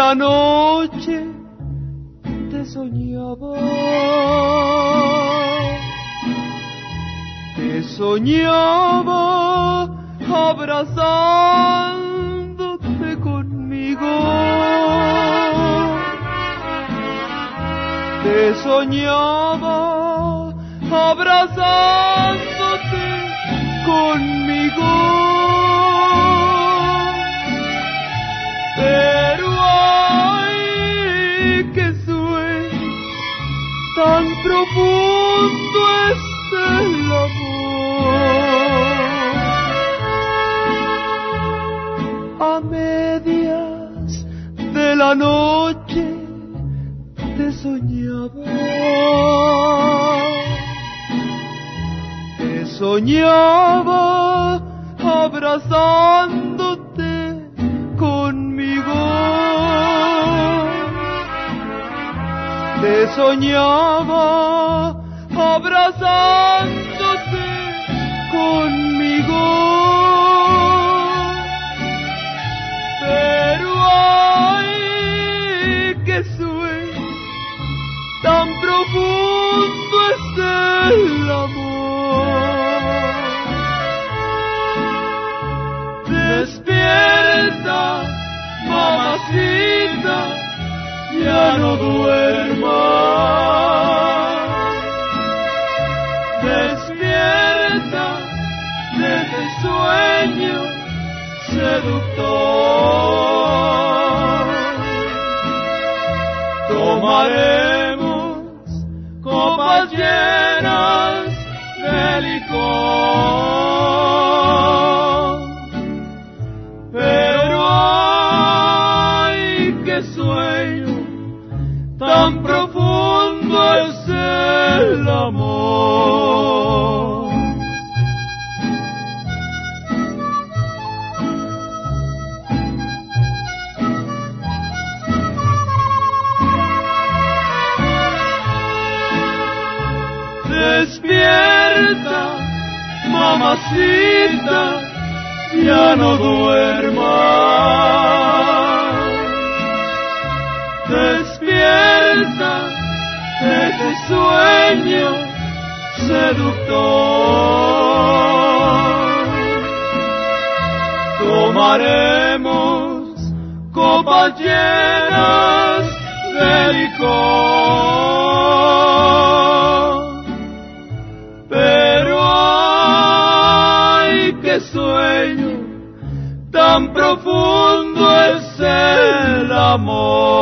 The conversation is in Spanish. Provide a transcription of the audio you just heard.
la noche te soñaba. Te soñaba abrazándote conmigo. Te soñaba abrazándote conmigo. Pero ay, qué sueño tan profundo es el amor. A medias de la noche te soñaba. Te soñaba abrazándote conmigo. Te soñaba abrazándote conmigo. Pero ay, qué sueño tan profundo es el amor. Despierta, mamacita, ya no duermas. Despierta de tu sueño seductor. Tomaremos copas llenas de licor. Pero ay, qué sueño tan profundo es el amor. Despierta, mamacita, ya no duermas. Despierta de tu sueño seductor. Tomaremos copas llenas de licor. Pero ay, qué sueño tan profundo es el amor.